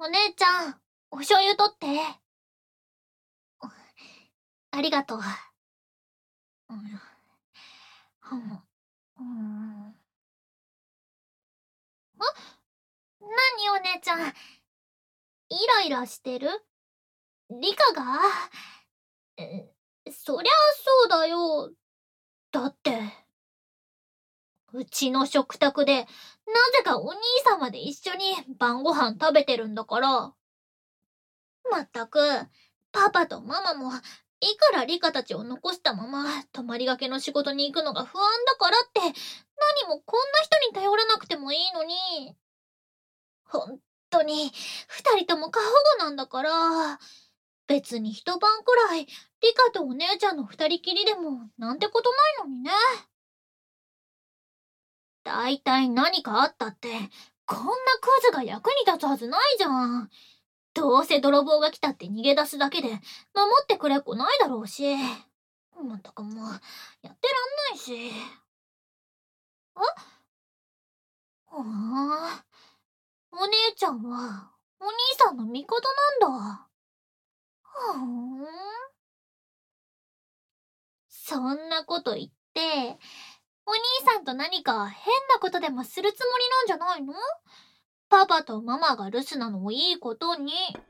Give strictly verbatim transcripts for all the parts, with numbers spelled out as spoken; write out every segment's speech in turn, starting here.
お姉ちゃん、お醤油取って。ありがとう。うん、うん、うん。あ、なにお姉ちゃん、イライラしてる？リカが？え、そりゃそうだよ。だって、うちの食卓で、なぜかお兄さんまで一緒に晩ご飯食べてるんだから。まったく、パパとママも、いくらリカたちを残したまま、泊まりがけの仕事に行くのが不安だからって、何もこんな人に頼らなくてもいいのに。ほんとに、二人とも過保護なんだから。別に一晩くらい、リカとお姉ちゃんの二人きりでも、なんてことないのにね。だいたい何かあったって、こんなクズが役に立つはずないじゃん。どうせ泥棒が来たって逃げ出すだけで、守ってくれっこないだろうし。まったくもう、やってらんないし。あ、はあ、お姉ちゃんは、お兄さんの味方なんだ。ふーん。そんなこと言って、お兄さんと何か変なことでもするつもりなんじゃないの？パパとママが留守なのをいいことに。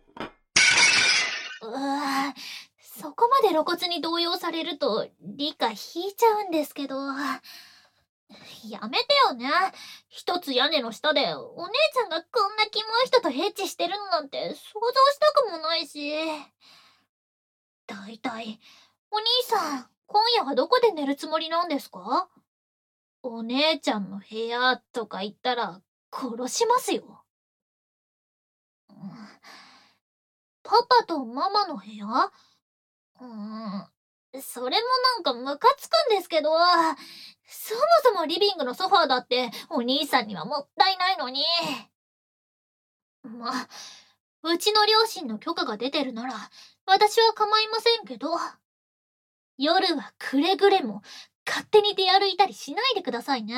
うー、そこまで露骨に動揺されると理科引いちゃうんですけど。やめてよね。一つ屋根の下でお姉ちゃんがこんなキモい人とヘッチしてるのなんて想像したくもないし。だいたい、お兄さん、今夜はどこで寝るつもりなんですか？お姉ちゃんの部屋とか言ったら殺しますよ。うん、パパとママの部屋？うーん、それもなんかムカつくんですけど、そもそもリビングのソファーだってお兄さんにはもったいないのに。まあ、うちの両親の許可が出てるなら私は構いませんけど、夜はくれぐれも勝手に出歩いたりしないでくださいね。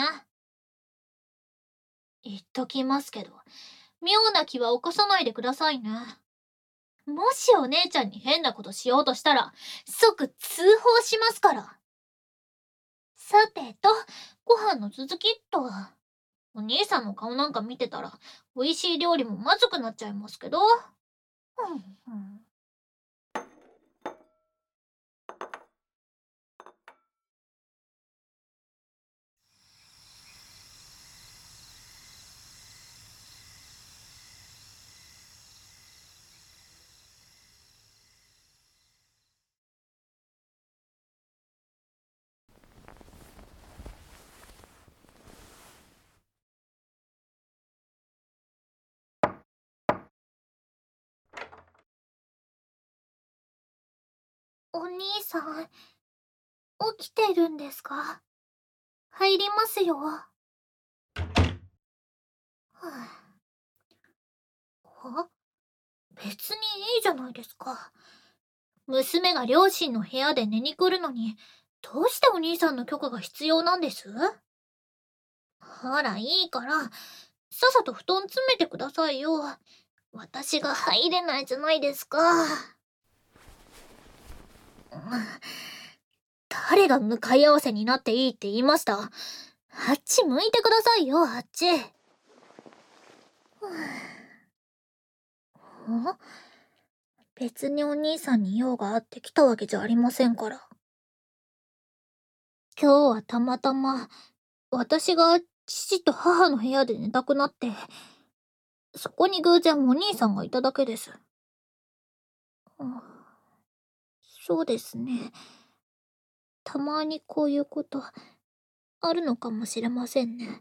言っときますけど、妙な気は起こさないでくださいね。もしお姉ちゃんに変なことしようとしたら即通報しますから。さてと、ご飯の続きっと。お兄さんの顔なんか見てたら、美味しい料理もまずくなっちゃいますけど。うんうん、お兄さん、起きてるんですか？入りますよ。はあ、は、別にいいじゃないですか。娘が両親の部屋で寝に来るのに、どうしてお兄さんの許可が必要なんです？ほら、いいから、さっさと布団詰めてくださいよ。私が入れないじゃないですか。うん、誰が向かい合わせになっていいって言いました？あっち向いてくださいよ、あっち。ん、別にお兄さんに用があって来たわけじゃありませんから。今日はたまたま、私が父と母の部屋で寝たくなって、そこに偶然お兄さんがいただけです。うん、そうですね。たまにこういうことあるのかもしれませんね。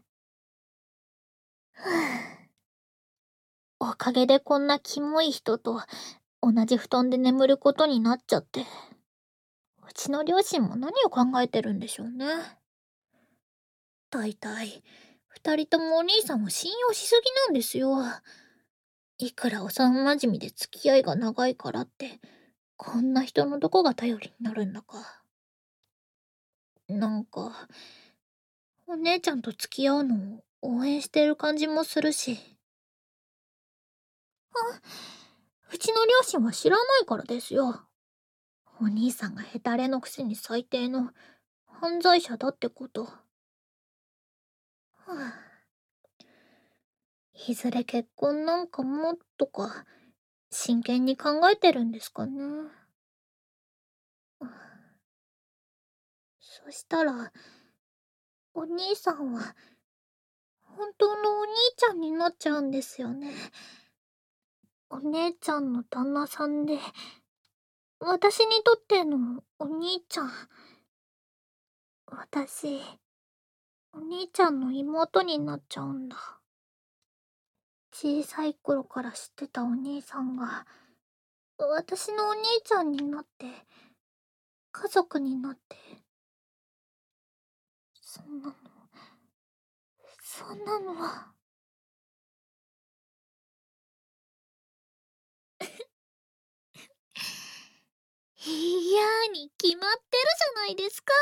おかげでこんなキモい人と同じ布団で眠ることになっちゃって。うちの両親も何を考えてるんでしょうね。だいたい二人ともお兄さんを信用しすぎなんですよ。いくら幼馴染で付き合いが長いからってこんな人のどこが頼りになるんだか。なんかお姉ちゃんと付き合うのを応援してる感じもするし。 うちの両親は知らないからですよ。お兄さんがヘタレのくせに最低の犯罪者だってこと。はあ、いずれ結婚なんかもとか真剣に考えてるんですかね。そしたらお兄さんは本当のお兄ちゃんになっちゃうんですよね。お姉ちゃんの旦那さんで、私にとってのお兄ちゃん。私、お兄ちゃんの妹になっちゃうんだ。小さい頃から知ってたお兄さんが、私のお兄ちゃんになって、家族になって、そんなの、そんなのは。嫌に決まってるじゃないですか。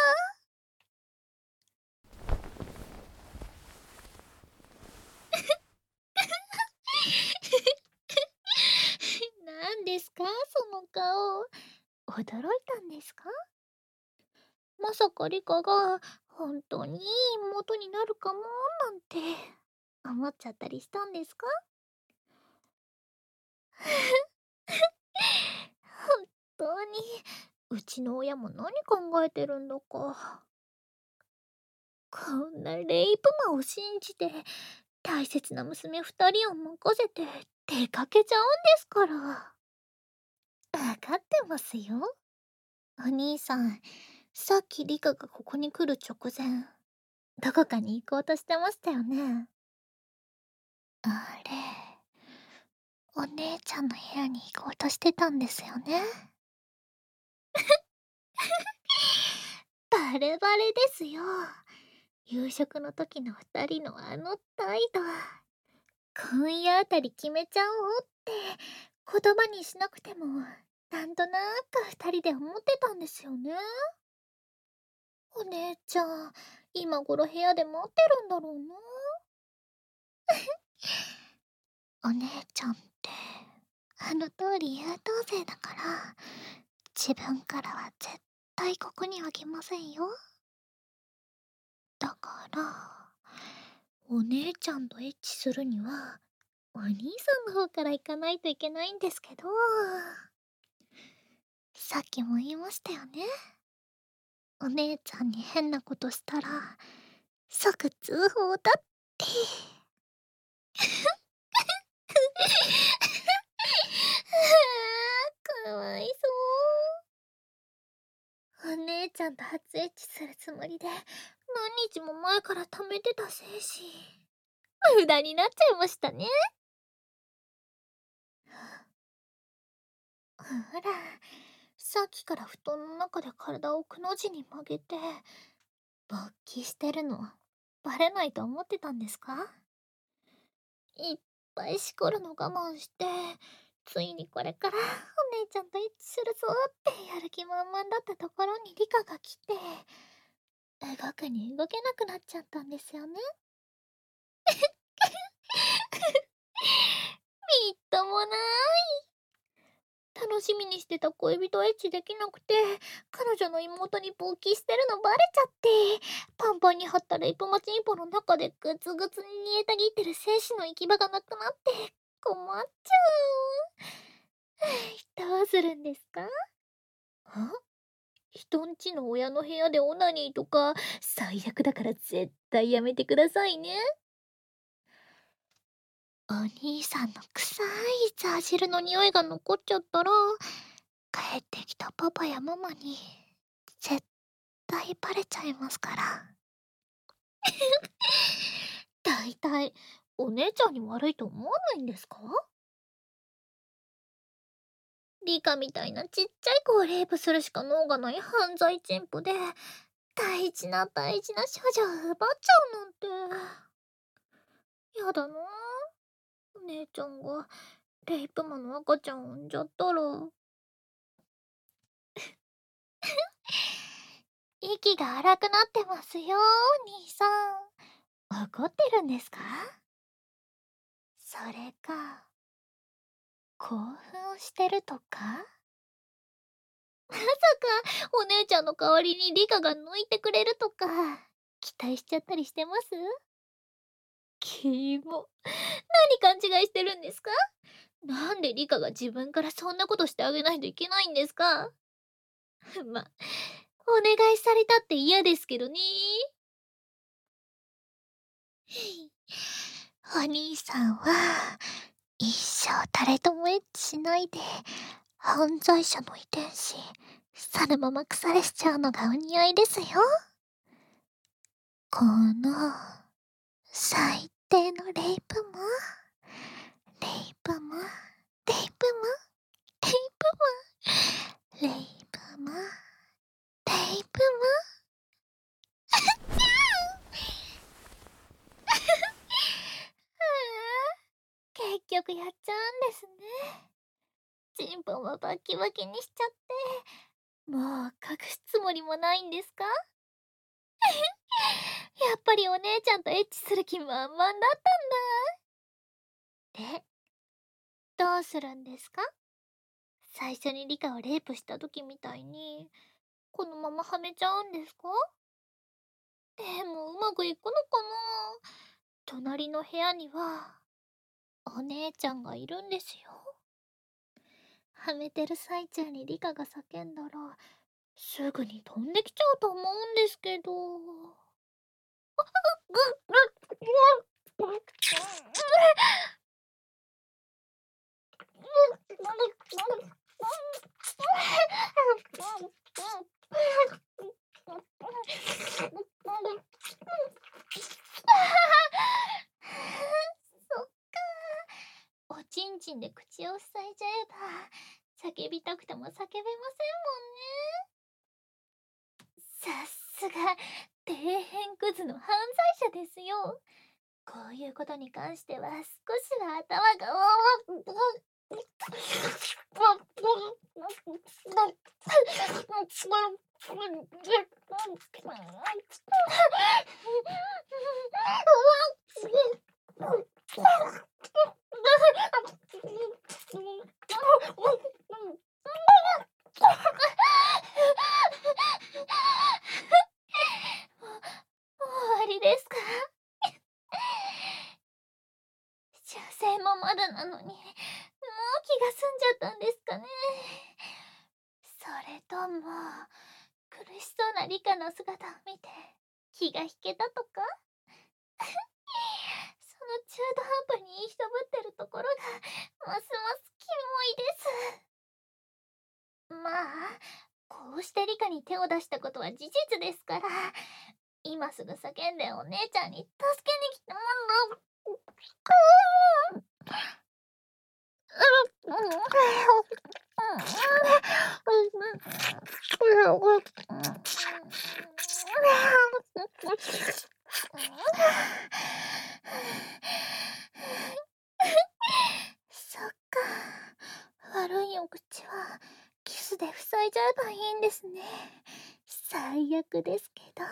何ですかその顔。驚いたんですか？まさかリカが本当にいい妹になるかもなんて思っちゃったりしたんですか？本当にうちの親も何考えてるんだか。こんなレイプマンを信じて大切な娘二人を任せて出かけちゃうんですから。分かってますよ。お兄さん、さっきリカがここに来る直前、どこかに行こうとしてましたよね。あれ、お姉ちゃんの部屋に行こうとしてたんですよね。バレバレですよ。夕食の時の二人のあの態度。今夜あたり決めちゃおうって言葉にしなくてもなんとなく二人で思ってたんですよね。お姉ちゃん、今頃部屋で待ってるんだろうな。お姉ちゃんってあの通り優等生だから自分からは絶対ここには来ませんよ。だからお姉ちゃんとエッチするにはお兄さんの方から行かないといけないんですけど、さっきも言いましたよね。お姉ちゃんに変なことしたら即通報だって。かわいそう。お姉ちゃんと初エッチするつもりで何日も前から貯めてた精子無駄になっちゃいましたね。ほら、さっきから布団の中で体をくの字に曲げて勃起してるのバレないと思ってたんですか？いっぱいしこるの我慢してついにこれからお姉ちゃんとエッチするぞってやる気満々だったところにリカが来て動くに動けなくなっちゃったんですよね。みっともない。楽しみにしてた恋人エッチできなくて彼女の妹に勃起してるのバレちゃってパンパンに張ったレイプマチンポの中でグツグツに煮えたぎってる精子の行き場がなくなって困っちゃう。どうするんですか？あ、人んちの親の部屋でオナニーとか最悪だから絶対やめてくださいね。お兄さんの臭いザージルの匂いが残っちゃったら帰ってきたパパやママに絶対バレちゃいますから。だいたいお姉ちゃんに悪いと思わないんですか？リカみたいなちっちゃい子をレイプするしか脳がない犯罪チンプで大事な大事な少女を奪っちゃうなんて。やだな。お姉ちゃんがレイプマンの赤ちゃんを産んじゃったら。息が荒くなってますよお兄さん。怒ってるんですか？それか興奮してるとか？まさかお姉ちゃんの代わりにリカが抜いてくれるとか期待しちゃったりしてます？キモ。何勘違いしてるんですか？なんでリカが自分からそんなことしてあげないといけないんですか？ま、お願いされたって嫌ですけどね。お兄さんは一生誰ともエッチしないで犯罪者の遺伝子そのまま腐れしちゃうのがお似合いですよ。この最低のレイプもレイプもレイプもレイプもレイプもレイプも結局やっちゃうんですね。チンポもバキバキにしちゃって、もう隠すつもりもないんですか？やっぱりお姉ちゃんとエッチする気満々だったんだ。で、どうするんですか？最初にリカをレイプした時みたいに、このままはめちゃうんですか？でもうまくいくのかな？隣の部屋には、お姉ちゃんがいるんですよ。はめてる最中にリカが叫んだら、すぐに飛んできちゃうと思うんですけど。そっか。おちんちんで口を塞いじゃえば、叫びたくても叫べませんもんね。さすが、底辺クズの犯罪者ですよ。こういうことに関しては少しは頭が。終わりですか？修正もまだなのに、もう気が済んじゃったんですかね。それとも、苦しそうなリカの姿を見て、気が引けたとか？その中途半端にいい人ぶってるところが、ますますキモいです。まあ、こうしてリカに手を出したことは事実ですから、今すぐ叫んでお姉ちゃんに助けに来てもらう。そっか。悪いお口はキスで塞いじゃえばいいんですね。最悪ですけど。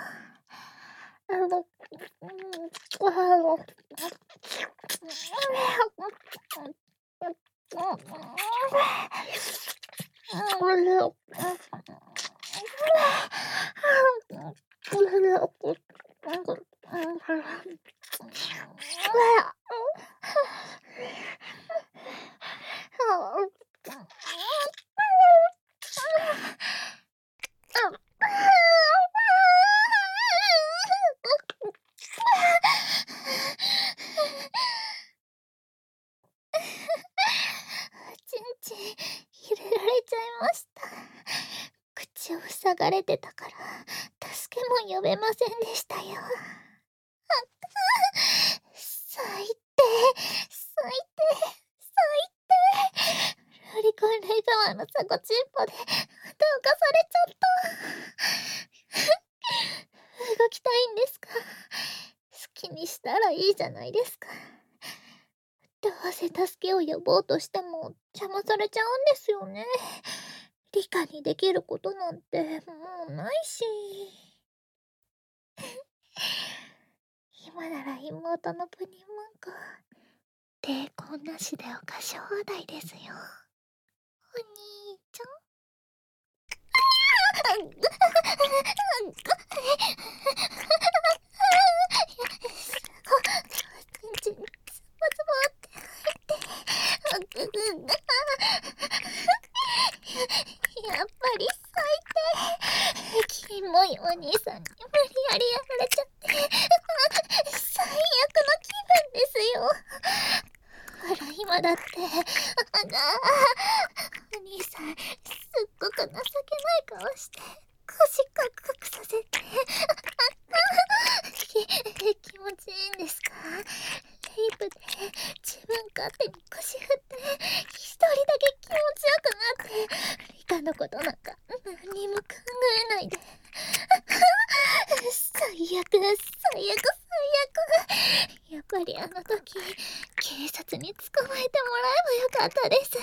ちんちん入れられちゃいました。口を塞がれてたから助けも呼べませんでしたよ。最低最低最低。ロリコンレイザワーのサコチンポでまた浮かされちゃった。動きたいんですか？好きにしたらいいじゃないですか。どうせ助けを呼ぼうとしても邪魔されちゃうんですよね。リカにできることなんてもうないし。今なら妹のプニモンコ抵抗なしでお菓子放題ですよ。お兄ちゃん。やっぱり最低。キモいお兄さんに無理やりやられちゃって最悪の気分ですよ。ほら今だってあがお兄さんすっごく情けない顔して腰カクカクさせてき気持ちいいんですか？レイプで自分勝手に腰振って一人だけ気持ちよくなってリカのことなんか何にも考えないで最悪最悪最悪。やっぱりあの時警察に捕まえてもらえばよかったです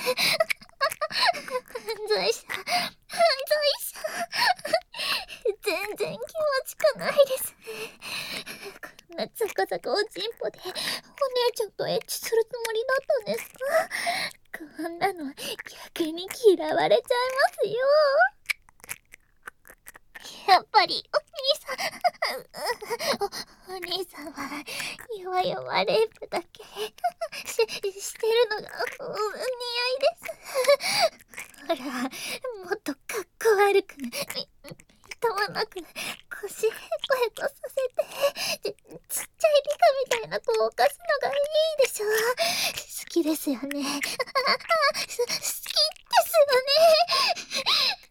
犯罪者犯罪者全然気持ちくないですね。こんなザカザカおちんぽでお姉ちゃんとエッチするつもりだったんですか？こんなの逆に嫌われちゃいますよ。やっぱりお兄さんお、お兄さんは弱々レイプだけししてるのがお似合いです。ほらもっとかっこ悪くみみっともなく腰ヘコヘコさせてちちっちゃいリカみたいな子を犯すのがいいでしょ。好きですよね。す好きですよね。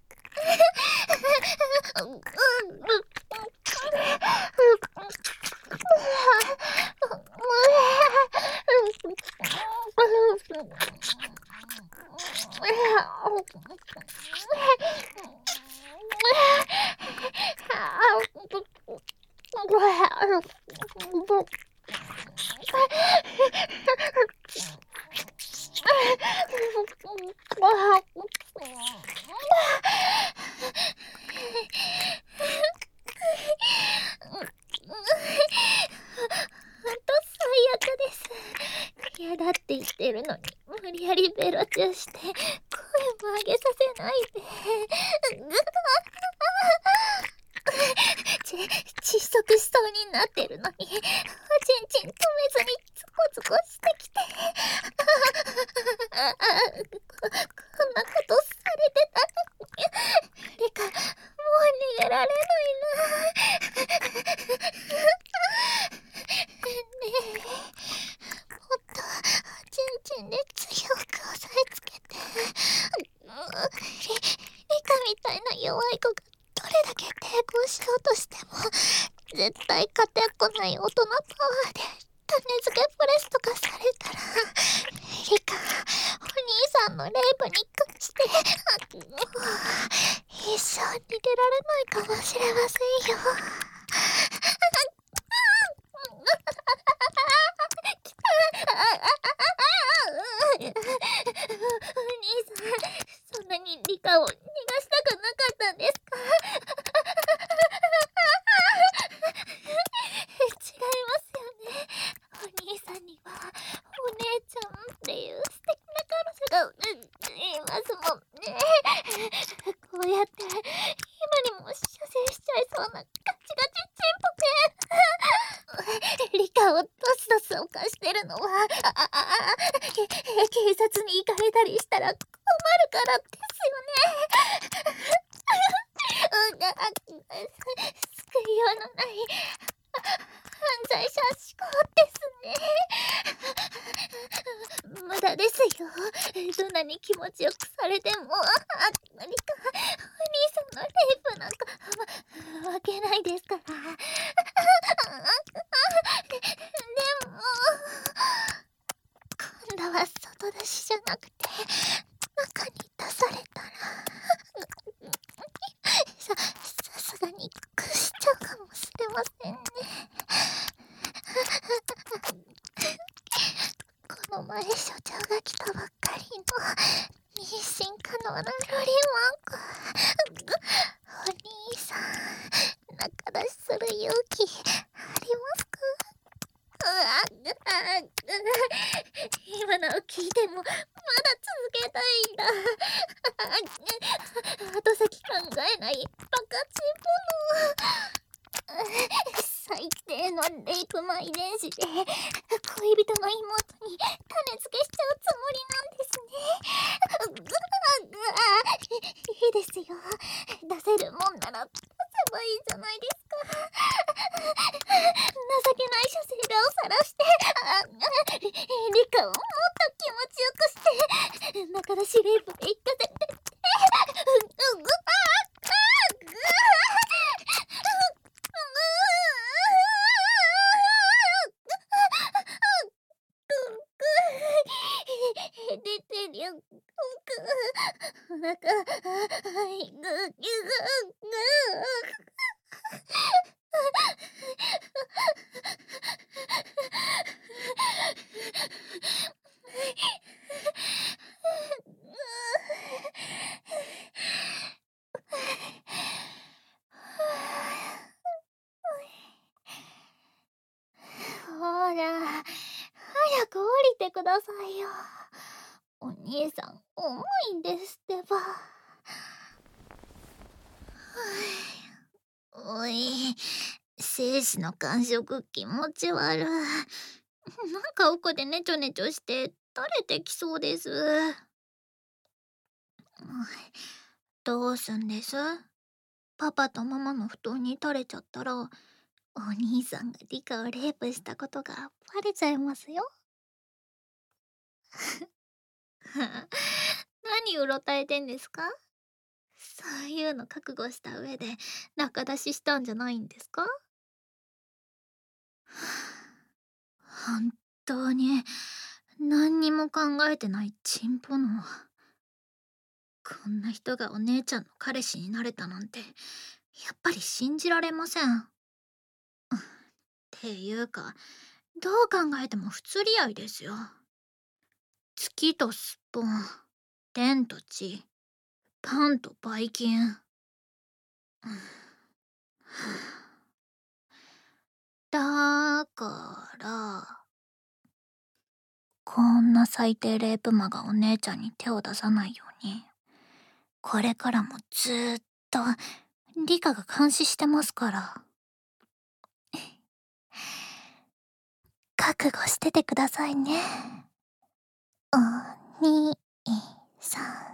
嫌だって言ってるのに無理やりベロチューして声も上げさせないでち窒息しそうになってるのにおちんちん止めずにツコツコしてきてこ, こんなことされてたらリカもう逃げられないなねえもっとちんちんで強く押さえつけてリ, リカみたいな弱い子がどれだけ抵抗しようとしても絶対勝てっこない大人パワーで種付けプレスとかされたらリカお兄さんのレイプに屈して一生逃げられないかもしれませんよお兄さんそんなにリカを逃がしたくなかったんですか？違いますよね。お兄さんにはお姉ちゃんっていう素敵な彼女がいますもんね。こうやって今にも射精しちゃいそうなガチガチチンポでリカをドスドス犯してるのはあああけ警察に行かれたりしたら困るからですよね。うが救いようのない犯罪者思考ですね。無駄ですよ。どんなに気持ちよくされてもあリカお兄さんのレイプなんか、ま、わけないですからで, でも今度は外出しじゃなくて中に出されたらささすがに屈しちゃうかもしれませんね。この前所長が来たばっかりの妊娠可能なロリマン子お兄さん仲出しする勇気ありますか？ わあ今のを聞いてもまだ続けたいんだ。後先考えないバカチンポの最低のレイプマ遺伝子で恋人の妹に種付けしちゃうつもりなんですね。ぐわぐわいいですよ、出せるもんなら出せばいいじゃないですか。情けない処世顔を晒してリカをもっと気持ちよくして仲出しレイプで行かせてってうぐああぐ出てるよぐお腹はいぐぐぐほら、早く降りてくださいよ。お兄さん、重いんですってば。おい、精子の感触気持ち悪い。なんか奥でネチョネチョして垂れてきそうです。どうすんです？パパとママの布団に垂れちゃったら、お兄さんがリカをレイプしたことがバレちゃいますよ。何うろたえてんですか？そういうの覚悟した上で仲出ししたんじゃないんですか？本当に何にも考えてないチンポの。こんな人がお姉ちゃんの彼氏になれたなんてやっぱり信じられません。っていうかどう考えても不釣り合いですよ。月とスッポン、天と地、パンとバイキン。だからこんな最低レイプ魔がお姉ちゃんに手を出さないようにこれからもずーっとリカが監視してますから。覚悟しててくださいね、お兄さん。